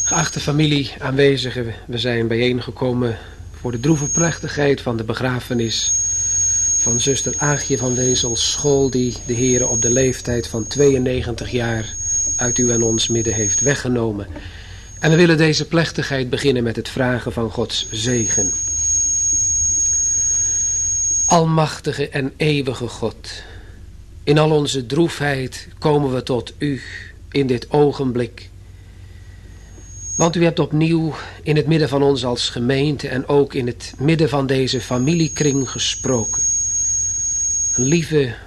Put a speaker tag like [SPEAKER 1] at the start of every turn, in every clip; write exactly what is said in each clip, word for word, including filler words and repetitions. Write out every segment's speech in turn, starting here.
[SPEAKER 1] Geachte familie, aanwezigen, we zijn bijeengekomen voor de droeve plechtigheid van de begrafenis van zuster Aagje van Wezels School, die de Heere op de leeftijd van tweeënnegentig jaar uit u en ons midden heeft weggenomen. En we willen deze plechtigheid beginnen met het vragen van Gods zegen. Almachtige en eeuwige God, in al onze droefheid komen we tot u in dit ogenblik. Want u hebt opnieuw in het midden van ons als gemeente en ook in het midden van deze familiekring gesproken. Een lieve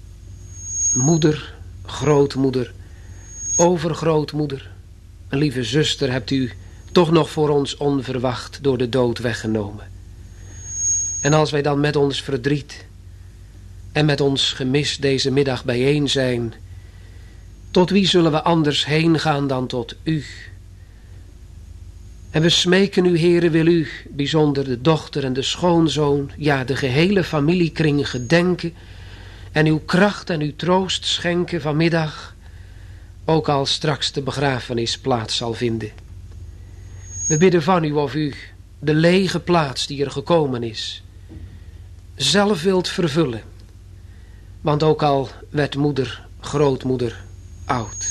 [SPEAKER 1] moeder, grootmoeder, overgrootmoeder, een lieve zuster hebt u toch nog voor ons onverwacht door de dood weggenomen. En als wij dan met ons verdriet en met ons gemis deze middag bijeen zijn, tot wie zullen we anders heen gaan dan tot u? En we smeken u, Heere, wil u bijzonder de dochter en de schoonzoon, ja, de gehele familiekring gedenken en uw kracht en uw troost schenken vanmiddag, ook als straks de begrafenis plaats zal vinden. We bidden van u of u de lege plaats die er gekomen is zelf wilt vervullen, want ook al werd moeder, grootmoeder oud,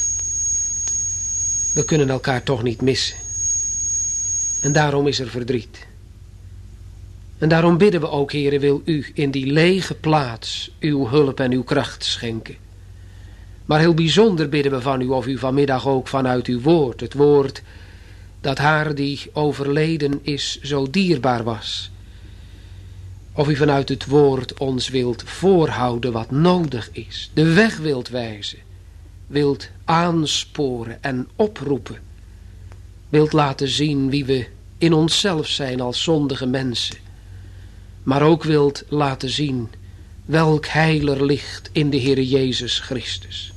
[SPEAKER 1] we kunnen elkaar toch niet missen. En daarom is er verdriet. En daarom bidden we ook, Heere, wil u in die lege plaats uw hulp en uw kracht schenken. Maar heel bijzonder bidden we van u of u vanmiddag ook vanuit uw woord, het woord dat haar die overleden is zo dierbaar was, of u vanuit het woord ons wilt voorhouden wat nodig is, de weg wilt wijzen, wilt aansporen en oproepen, wilt laten zien wie we in onszelf zijn als zondige mensen, maar ook wilt laten zien welk heil er ligt in de Heere Jezus Christus.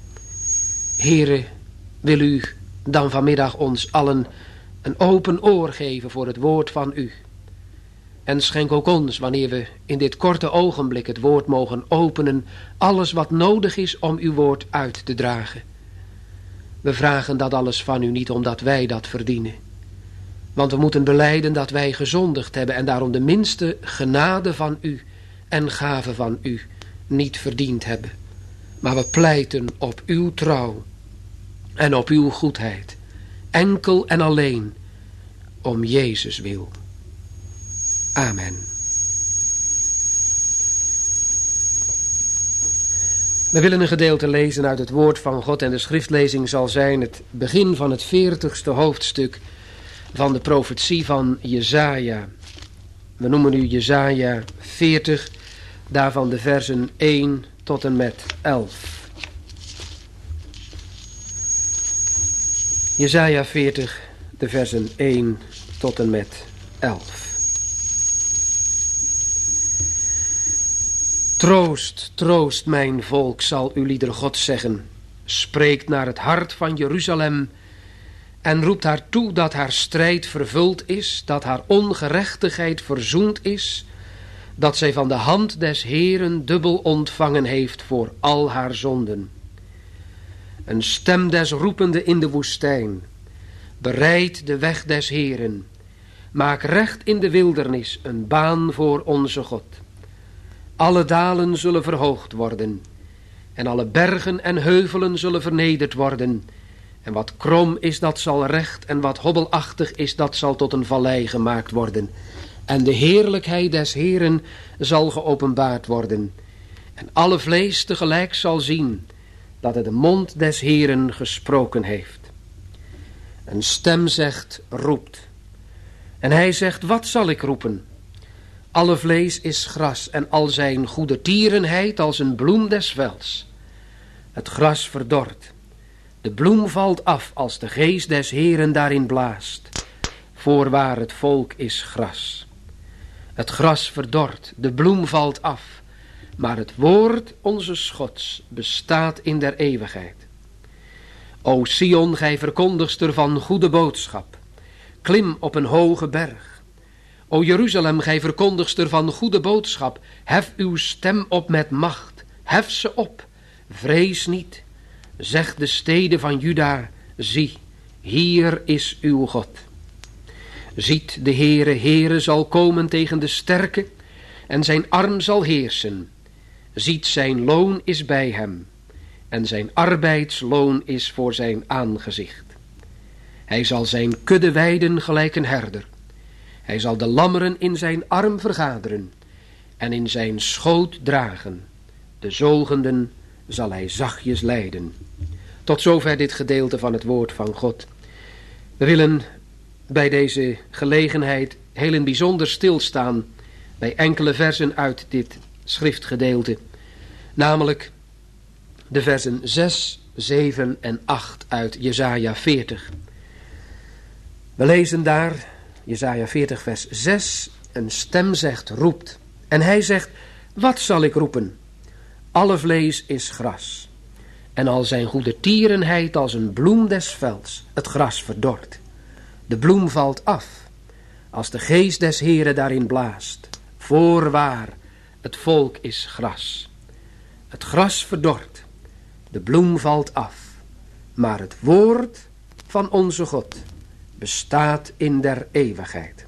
[SPEAKER 1] Heere, wil u dan vanmiddag ons allen een open oor geven voor het woord van u. En schenk ook ons, wanneer we in dit korte ogenblik het woord mogen openen, alles wat nodig is om uw woord uit te dragen. We vragen dat alles van u niet omdat wij dat verdienen. Want we moeten belijden dat wij gezondigd hebben en daarom de minste genade van u en gave van u niet verdiend hebben. Maar we pleiten op uw trouw en op uw goedheid, enkel en alleen om Jezus wil. Amen. We willen een gedeelte lezen uit het woord van God en de schriftlezing zal zijn het begin van het veertigste hoofdstuk van de profetie van Jesaja. We noemen nu Jesaja veertig, daarvan de versen één tot en met elf. Jesaja veertig, de versen één tot en met elf. Troost, troost mijn volk, zal uw lieder God zeggen. Spreekt naar het hart van Jeruzalem en roept haar toe dat haar strijd vervuld is, dat haar ongerechtigheid verzoend is, dat zij van de hand des Heeren dubbel ontvangen heeft voor al haar zonden. Een stem des roepende in de woestijn, bereid de weg des Heeren, maak recht in de wildernis een baan voor onze God. Alle dalen zullen verhoogd worden, en alle bergen en heuvelen zullen vernederd worden, en wat krom is, dat zal recht, en wat hobbelachtig is, dat zal tot een vallei gemaakt worden. En de heerlijkheid des Heeren zal geopenbaard worden, en alle vlees tegelijk zal zien dat het de mond des Heeren gesproken heeft. Een stem zegt, roept. En hij zegt, wat zal ik roepen? Alle vlees is gras en al zijn goede tierenheid als een bloem des velds. Het gras verdort. De bloem valt af als de geest des Heeren daarin blaast. Voorwaar het volk is gras. Het gras verdort, de bloem valt af. Maar het woord onze Gods bestaat in der eeuwigheid. O Sion, gij verkondigster van goede boodschap. Klim op een hoge berg. O Jeruzalem, gij verkondigster van goede boodschap, hef uw stem op met macht, hef ze op, vrees niet. Zeg de steden van Juda, zie, hier is uw God. Ziet, de Heere, Heere zal komen tegen de sterke, en zijn arm zal heersen. Ziet, zijn loon is bij hem, en zijn arbeidsloon is voor zijn aangezicht. Hij zal zijn kudde weiden gelijk een herder. Hij zal de lammeren in zijn arm vergaderen, en in zijn schoot dragen. De zogenden zal hij zachtjes leiden. Tot zover dit gedeelte van het woord van God. We willen bij deze gelegenheid heel in bijzonder stilstaan bij enkele versen uit dit schriftgedeelte. Namelijk de versen zes, zeven en acht uit Jesaja veertig. We lezen daar, Jesaja veertig vers zes, een stem zegt, roept. En hij zegt, wat zal ik roepen? Alle vlees is gras. En al zijn goede tierenheid als een bloem des velds, het gras verdort. De bloem valt af, als de geest des Heren daarin blaast. Voorwaar, het volk is gras. Het gras verdort, de bloem valt af. Maar het woord van onze God bestaat in der eeuwigheid.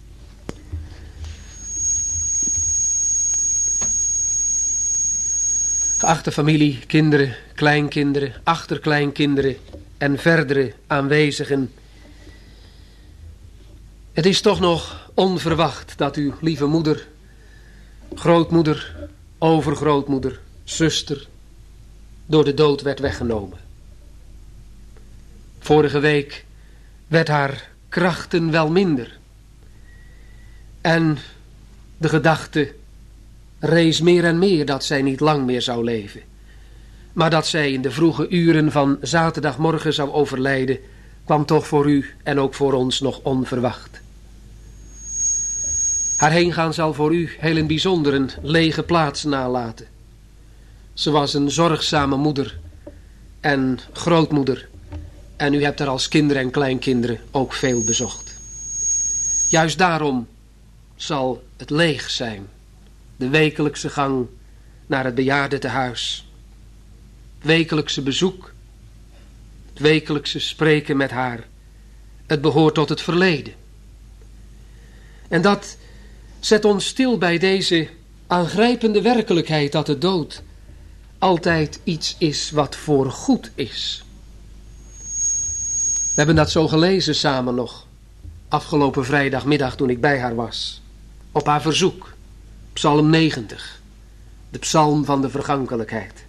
[SPEAKER 1] Geachte familie, kinderen, kleinkinderen, achterkleinkinderen en verdere aanwezigen. Het is toch nog onverwacht dat uw lieve moeder, grootmoeder, overgrootmoeder, zuster door de dood werd weggenomen. Vorige week werd haar krachten wel minder. En de gedachte rees meer en meer dat zij niet lang meer zou leven. Maar dat zij in de vroege uren van zaterdagmorgen zou overlijden, kwam toch voor u en ook voor ons nog onverwacht. Haar heengaan zal voor u heel in bijzonder een lege plaats nalaten. Ze was een zorgzame moeder en grootmoeder. En u hebt haar als kinderen en kleinkinderen ook veel bezocht. Juist daarom zal het leeg zijn. De wekelijkse gang naar het bejaardentehuis. Het wekelijkse bezoek. Het wekelijkse spreken met haar. Het behoort tot het verleden. En dat zet ons stil bij deze aangrijpende werkelijkheid dat de dood altijd iets is wat voor goed is. We hebben dat zo gelezen samen nog, afgelopen vrijdagmiddag toen ik bij haar was. Op haar verzoek, Psalm negentig, de psalm van de vergankelijkheid.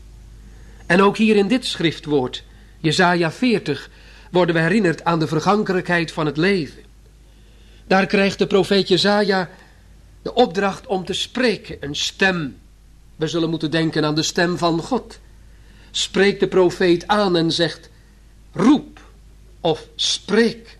[SPEAKER 1] En ook hier in dit schriftwoord, Jesaja veertig, worden we herinnerd aan de vergankelijkheid van het leven. Daar krijgt de profeet Jesaja de opdracht om te spreken, een stem. We zullen moeten denken aan de stem van God. Spreekt de profeet aan en zegt, roep of spreek.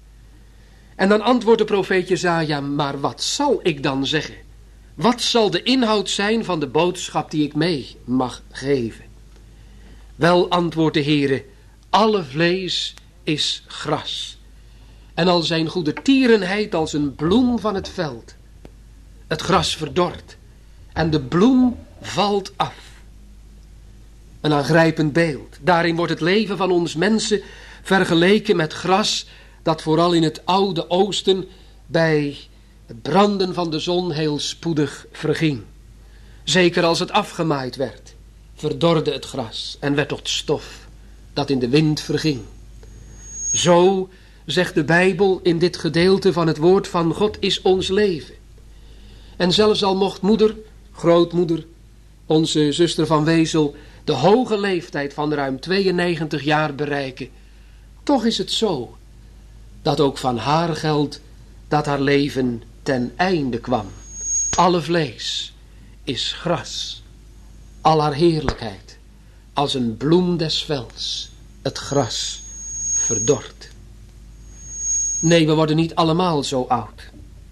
[SPEAKER 1] En dan antwoordt de profeet Jesaja, maar wat zal ik dan zeggen? Wat zal de inhoud zijn van de boodschap die ik mee mag geven? Wel, antwoordt de Heere, alle vlees is gras. En al zijn goede tierenheid als een bloem van het veld. Het gras verdort en de bloem valt af. Een aangrijpend beeld. Daarin wordt het leven van ons mensen vergeleken met gras dat vooral in het oude oosten bij het branden van de zon heel spoedig verging. Zeker als het afgemaaid werd, verdorde het gras en werd tot stof dat in de wind verging. Zo, zegt de Bijbel in dit gedeelte van het woord van God, is ons leven. En zelfs al mocht moeder, grootmoeder, onze zuster van Wezel, de hoge leeftijd van ruim tweeënnegentig jaar bereiken, toch is het zo dat ook van haar geldt dat haar leven ten einde kwam. Alle vlees is gras, al haar heerlijkheid als een bloem des velds, het gras verdort. Nee, we worden niet allemaal zo oud.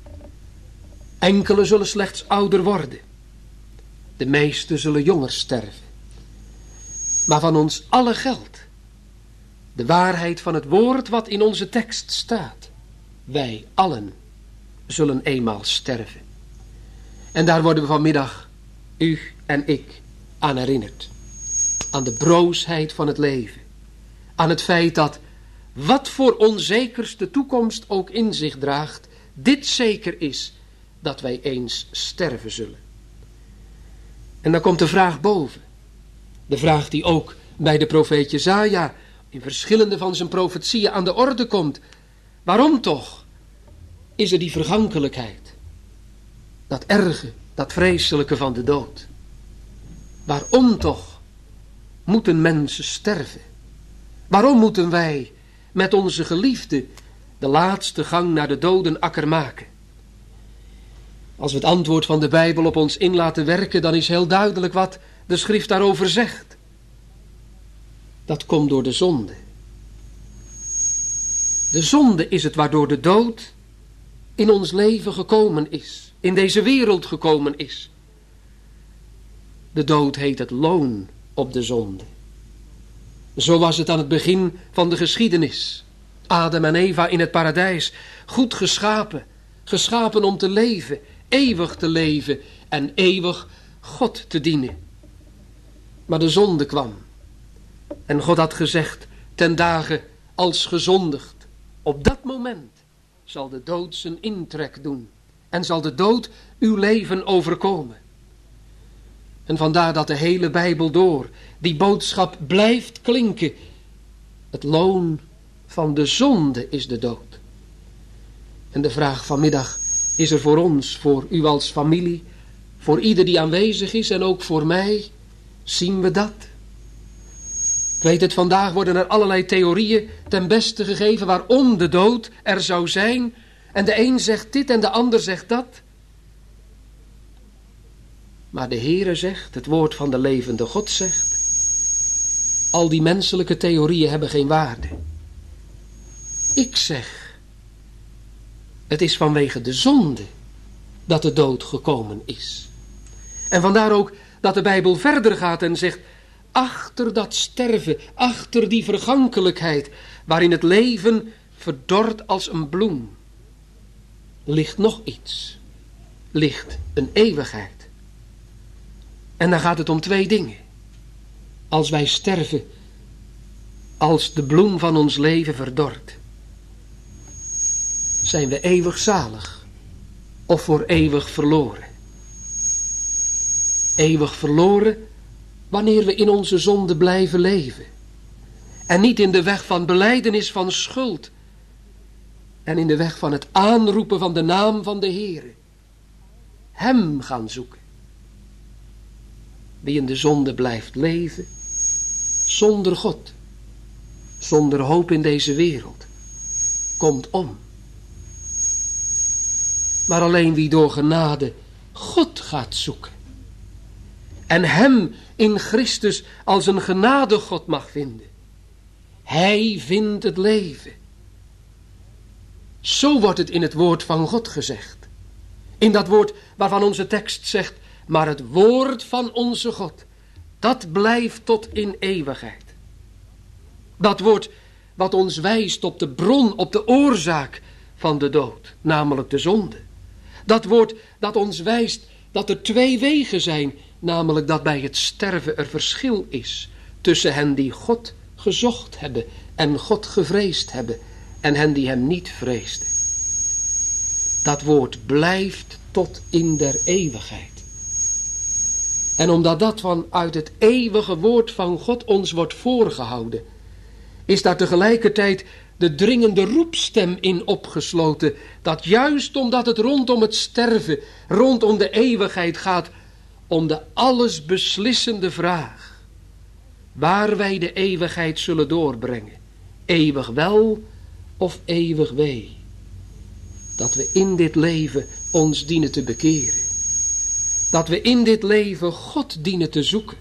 [SPEAKER 1] Enkele zullen slechts ouder worden. De meesten zullen jonger sterven. Maar van ons allen geldt de waarheid van het woord wat in onze tekst staat. Wij allen zullen eenmaal sterven. En daar worden we vanmiddag, u en ik, aan herinnerd. Aan de broosheid van het leven. Aan het feit dat wat voor onzekerste toekomst ook in zich draagt, dit zeker is, dat wij eens sterven zullen. En dan komt de vraag boven. De vraag die ook bij de profeet Jesaja in verschillende van zijn profetieën aan de orde komt. Waarom toch is er die vergankelijkheid? Dat erge, dat vreselijke van de dood. Waarom toch moeten mensen sterven? Waarom moeten wij met onze geliefde de laatste gang naar de dodenakker maken? Als we het antwoord van de Bijbel op ons in laten werken, dan is heel duidelijk wat de schrift daarover zegt. Dat komt door de zonde. De zonde is het waardoor de dood in ons leven gekomen is, in deze wereld gekomen is. De dood heet het loon op de zonde. Zo was het aan het begin van de geschiedenis. Adam en Eva in het paradijs, goed geschapen, geschapen om te leven, eeuwig te leven en eeuwig God te dienen. Maar de zonde kwam. En God had gezegd, ten dagen als gezondigd, op dat moment zal de dood zijn intrek doen en zal de dood uw leven overkomen. En vandaar dat de hele Bijbel door die boodschap blijft klinken. Het loon van de zonde is de dood. En de vraag vanmiddag is er voor ons, voor u als familie, voor ieder die aanwezig is en ook voor mij, zien we dat? Ik weet het, vandaag worden er allerlei theorieën ten beste gegeven waarom de dood er zou zijn. En de een zegt dit en de ander zegt dat. Maar de Heere zegt, het woord van de levende God zegt, al die menselijke theorieën hebben geen waarde. Ik zeg, het is vanwege de zonde dat de dood gekomen is. En vandaar ook dat de Bijbel verder gaat en zegt, achter dat sterven, achter die vergankelijkheid, waarin het leven verdort als een bloem, ligt nog iets, ligt een eeuwigheid. En dan gaat het om twee dingen. Als wij sterven, als de bloem van ons leven verdort, zijn we eeuwig zalig of voor eeuwig verloren? Eeuwig verloren wanneer we in onze zonde blijven leven en niet in de weg van belijdenis van schuld en in de weg van het aanroepen van de naam van de Heere, Hem gaan zoeken. Wie in de zonde blijft leven, zonder God, zonder hoop in deze wereld, komt om. Maar alleen wie door genade God gaat zoeken en Hem in Christus als een genadegod mag vinden, Hij vindt het leven. Zo wordt het in het woord van God gezegd. In dat woord waarvan onze tekst zegt, maar het woord van onze God, dat blijft tot in eeuwigheid. Dat woord wat ons wijst op de bron, op de oorzaak van de dood, namelijk de zonde. Dat woord dat ons wijst dat er twee wegen zijn, namelijk dat bij het sterven er verschil is tussen hen die God gezocht hebben en God gevreesd hebben en hen die Hem niet vreesden. Dat woord blijft tot in der eeuwigheid. En omdat dat vanuit het eeuwige woord van God ons wordt voorgehouden, is daar tegelijkertijd de dringende roepstem in opgesloten, dat juist omdat het rondom het sterven, rondom de eeuwigheid gaat, om de allesbeslissende vraag, waar wij de eeuwigheid zullen doorbrengen, eeuwig wel of eeuwig wee, dat we in dit leven ons dienen te bekeren. Dat we in dit leven God dienen te zoeken.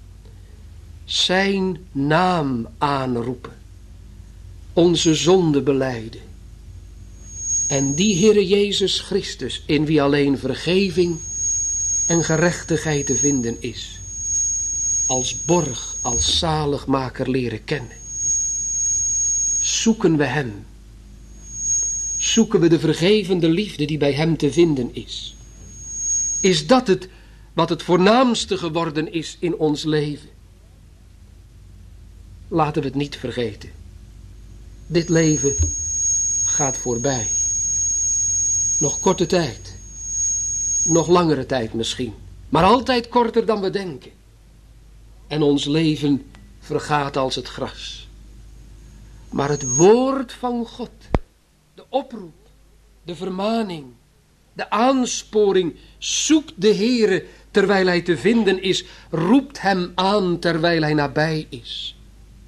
[SPEAKER 1] Zijn naam aanroepen. Onze zonde belijden. En die Heere Jezus Christus, in wie alleen vergeving en gerechtigheid te vinden is, als borg, als zaligmaker leren kennen. Zoeken we Hem. Zoeken we de vergevende liefde die bij Hem te vinden is. Is dat het wat het voornaamste geworden is in ons leven? Laten we het niet vergeten. Dit leven gaat voorbij. Nog korte tijd. Nog langere tijd misschien. Maar altijd korter dan we denken. En ons leven vergaat als het gras. Maar het woord van God, de oproep, de vermaning, de aansporing, zoekt de Heere terwijl hij te vinden is, roept hem aan terwijl hij nabij is.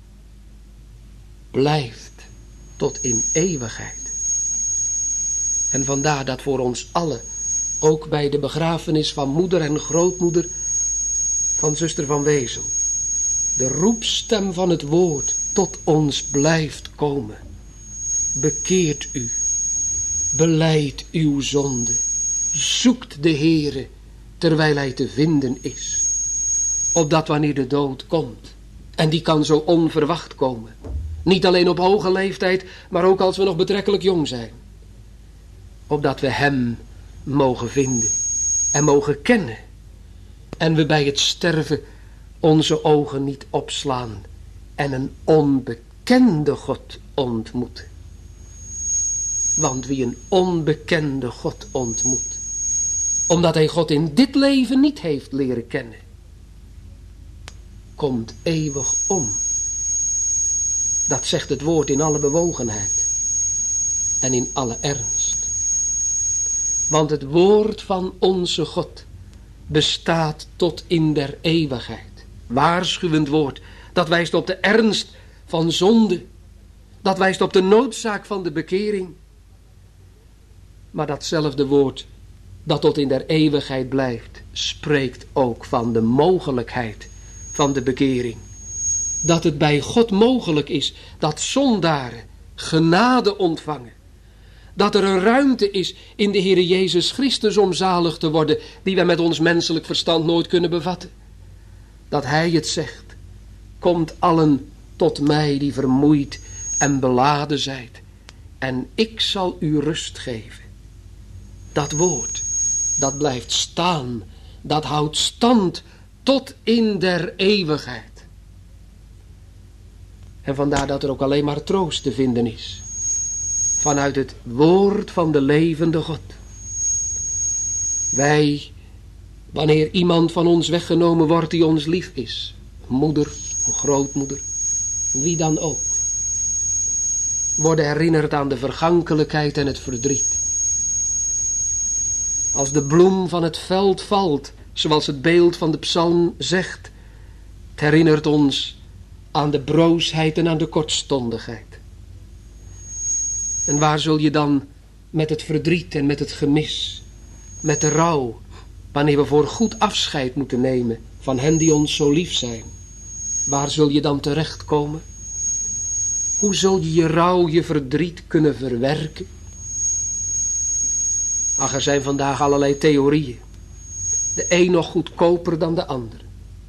[SPEAKER 1] Blijft tot in eeuwigheid. En vandaar dat voor ons allen, ook bij de begrafenis van moeder en grootmoeder van zuster Van Wezel, de roepstem van het woord tot ons blijft komen. Bekeert u, belijdt uw zonde, zoekt de Heere terwijl hij te vinden is. Opdat wanneer de dood komt, en die kan zo onverwacht komen, niet alleen op hoge leeftijd, maar ook als we nog betrekkelijk jong zijn, opdat we hem mogen vinden en mogen kennen en we bij het sterven onze ogen niet opslaan en een onbekende God ontmoeten. Want wie een onbekende God ontmoet, omdat hij God in dit leven niet heeft leren kennen, komt eeuwig om. Dat zegt het woord in alle bewogenheid en in alle ernst. Want het woord van onze God bestaat tot in der eeuwigheid. Waarschuwend woord, dat wijst op de ernst van zonde. Dat wijst op de noodzaak van de bekering. Maar datzelfde woord dat tot in der eeuwigheid blijft, spreekt ook van de mogelijkheid van de bekering. Dat het bij God mogelijk is dat zondaren genade ontvangen. Dat er een ruimte is in de Heere Jezus Christus om zalig te worden, die wij met ons menselijk verstand nooit kunnen bevatten. Dat Hij het zegt, komt allen tot mij die vermoeid en beladen zijt, en ik zal u rust geven. Dat woord, dat blijft staan, dat houdt stand tot in der eeuwigheid. En vandaar dat er ook alleen maar troost te vinden is. Vanuit het woord van de levende God. Wij, wanneer iemand van ons weggenomen wordt die ons lief is, moeder of grootmoeder, wie dan ook, worden herinnerd aan de vergankelijkheid en het verdriet. Als de bloem van het veld valt, zoals het beeld van de psalm zegt, het herinnert ons aan de broosheid en aan de kortstondigheid. En waar zul je dan met het verdriet en met het gemis, met de rouw, wanneer we voor goed afscheid moeten nemen van hen die ons zo lief zijn, waar zul je dan terechtkomen? Hoe zul je je rouw, je verdriet kunnen verwerken? Ach, er zijn vandaag allerlei theorieën. De een nog goedkoper dan de ander.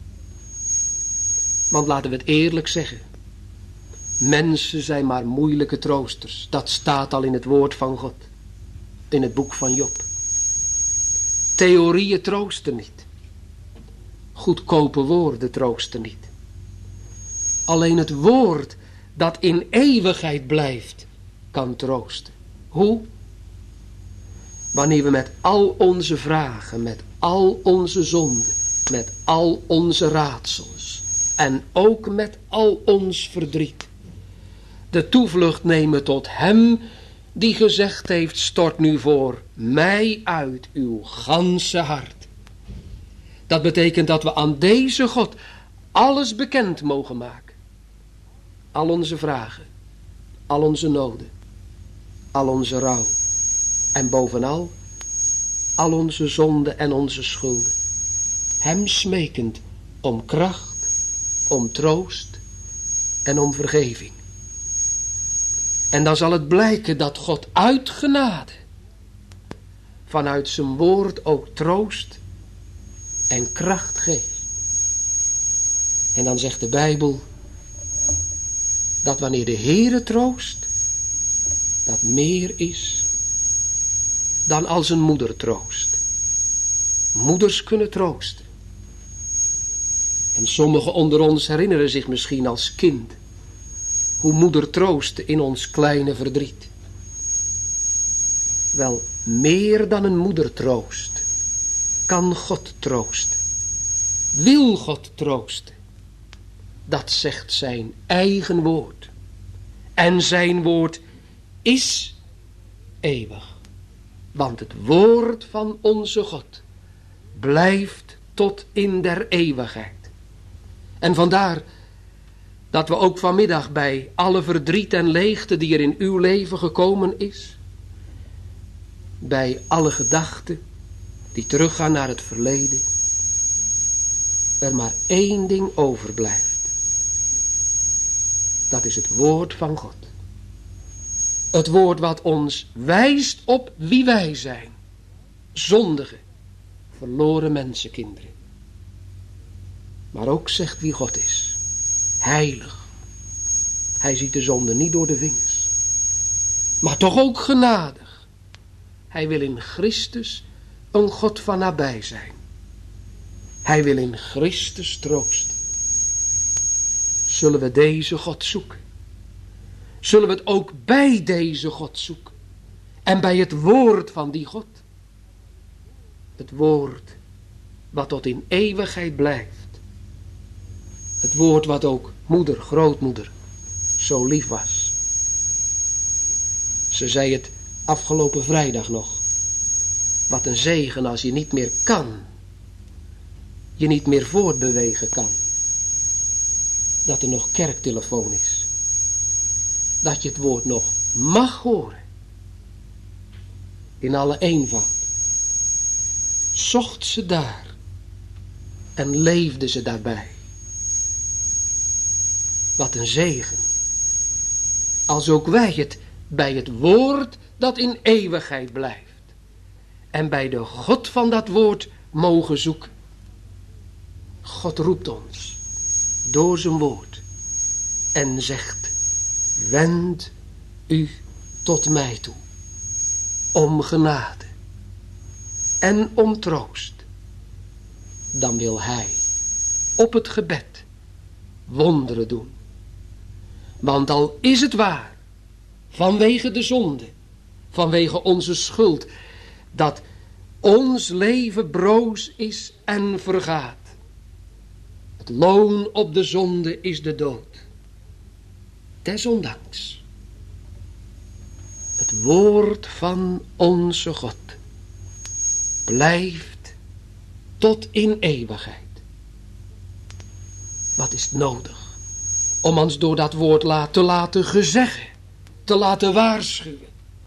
[SPEAKER 1] Want laten we het eerlijk zeggen. Mensen zijn maar moeilijke troosters. Dat staat al in het woord van God. In het boek van Job. Theorieën troosten niet. Goedkope woorden troosten niet. Alleen het woord dat in eeuwigheid blijft, kan troosten. Hoe? Wanneer we met al onze vragen, met al onze zonden, met al onze raadsels en ook met al ons verdriet, de toevlucht nemen tot hem die gezegd heeft, stort nu voor mij uit uw ganse hart. Dat betekent dat we aan deze God alles bekend mogen maken. Al onze vragen, al onze noden, al onze rouw. En bovenal, al onze zonden en onze schulden. Hem smekend om kracht, om troost en om vergeving. En dan zal het blijken dat God uit genade vanuit zijn woord ook troost en kracht geeft. En dan zegt de Bijbel dat wanneer de Heere troost, dat meer is dan als een moeder troost. Moeders kunnen troosten. En sommigen onder ons herinneren zich misschien als kind hoe moeder troostte in ons kleine verdriet. Wel, meer dan een moeder troost, kan God troosten. Wil God troosten. Dat zegt zijn eigen woord. En zijn woord is eeuwig. Want het woord van onze God blijft tot in der eeuwigheid. En vandaar dat we ook vanmiddag bij alle verdriet en leegte die er in uw leven gekomen is, bij alle gedachten die teruggaan naar het verleden, er maar één ding overblijft. Dat is het woord van God. Het woord wat ons wijst op wie wij zijn. Zondige, verloren mensenkinderen. Maar ook zegt wie God is. Heilig. Hij ziet de zonde niet door de vingers. Maar toch ook genadig. Hij wil in Christus een God van nabij zijn. Hij wil in Christus troosten. Zullen we deze God zoeken? Zullen we het ook bij deze God zoeken? En bij het woord van die God? Het woord wat tot in eeuwigheid blijft. Het woord wat ook moeder, grootmoeder zo lief was. Ze zei het afgelopen vrijdag nog. Wat een zegen als je niet meer kan. Je niet meer voortbewegen kan. Dat er nog kerktelefoon is. Dat je het woord nog mag horen. In alle eenvoud. Zocht ze daar. En leefde ze daarbij. Wat een zegen. Als ook wij het bij het woord dat in eeuwigheid blijft. En bij de God van dat woord mogen zoeken. God roept ons door zijn woord en zegt: wend u tot mij toe om genade en om troost. Dan wil hij op het gebed wonderen doen. Want al is het waar, vanwege de zonde, vanwege onze schuld, dat ons leven broos is en vergaat. Het loon op de zonde is de dood. Desondanks, het woord van onze God blijft tot in eeuwigheid. Wat is het nodig om ons door dat woord te laten gezeggen, te laten waarschuwen,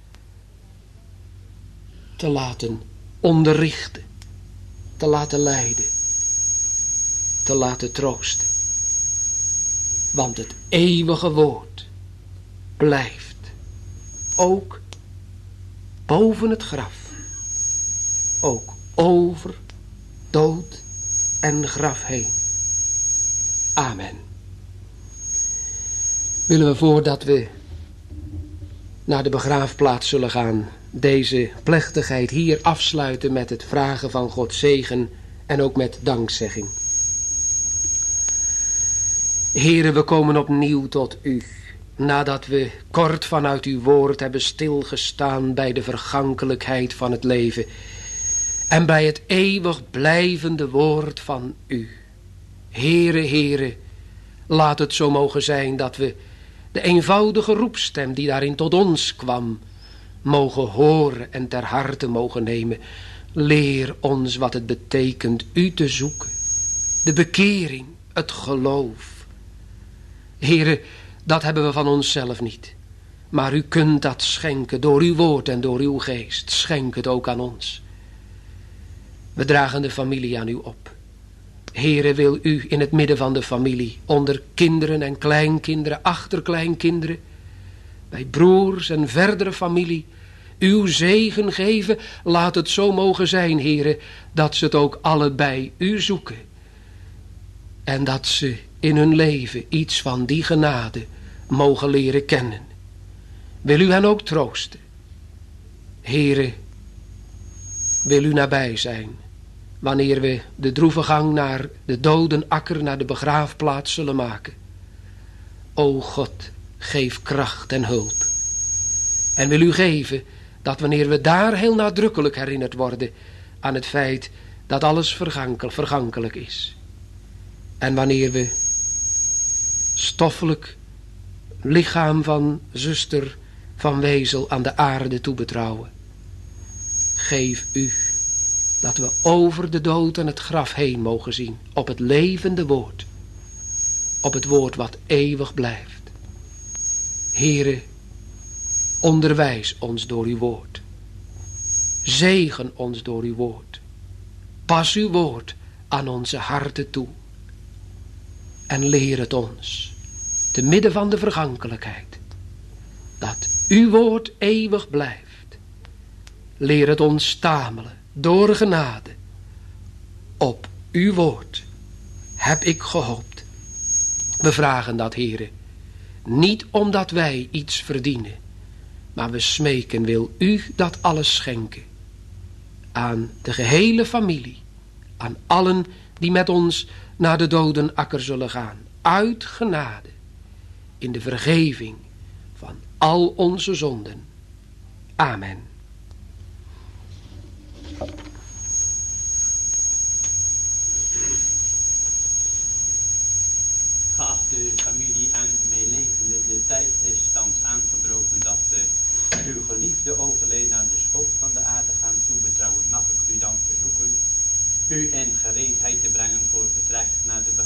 [SPEAKER 1] te laten onderrichten, te laten leiden, te laten troosten. Want het eeuwige woord blijft ook boven het graf, ook over dood en graf heen. Amen. Willen we voordat we naar de begraafplaats zullen gaan, deze plechtigheid hier afsluiten met het vragen van Gods zegen en ook met dankzegging. Here, we komen opnieuw tot u, nadat we kort vanuit uw woord hebben stilgestaan bij de vergankelijkheid van het leven en bij het eeuwig blijvende woord van u. Here, Here, laat het zo mogen zijn dat we de eenvoudige roepstem die daarin tot ons kwam, mogen horen en ter harte mogen nemen. Leer ons wat het betekent u te zoeken. De bekering, het geloof. Here, dat hebben we van onszelf niet. Maar u kunt dat schenken door uw woord en door uw geest. Schenk het ook aan ons. We dragen de familie aan u op. Heere, wil u in het midden van de familie, onder kinderen en kleinkinderen, achterkleinkinderen, bij broers en verdere familie, uw zegen geven. Laat het zo mogen zijn, Heere, dat ze het ook allebei u zoeken. En dat ze in hun leven iets van die genade mogen leren kennen. Wil u hen ook troosten. Heere, wil u nabij zijn. Wanneer we de droeve gang naar de dodenakker, naar de begraafplaats zullen maken. O God, geef kracht en hulp. En wil u geven dat wanneer we daar heel nadrukkelijk herinnerd worden aan het feit dat alles vergankelijk is. En wanneer we stoffelijk lichaam van zuster Van Wezel aan de aarde toebetrouwen. Geef u dat we over de dood en het graf heen mogen zien op het levende woord. Op het woord wat eeuwig blijft. Heere, onderwijs ons door uw woord. Zegen ons door uw woord. Pas uw woord aan onze harten toe. En leer het ons, te midden van de vergankelijkheid, dat uw woord eeuwig blijft. Leer het ons stamelen, door genade. Op uw woord heb ik gehoopt. We vragen dat, Heere, niet omdat wij iets verdienen, maar we smeken, wil u dat alles schenken. Aan de gehele familie, aan allen die met ons naar de dodenakker zullen gaan. Uit genade, in de vergeving van al onze zonden. Amen.
[SPEAKER 2] Geachte familie en meelevenden, de tijd is thans aangebroken dat we uw geliefde overleden aan de schoot van de aarde gaan toebetrouwen. Mag ik u dan verzoeken u in gereedheid te brengen voor vertrek naar de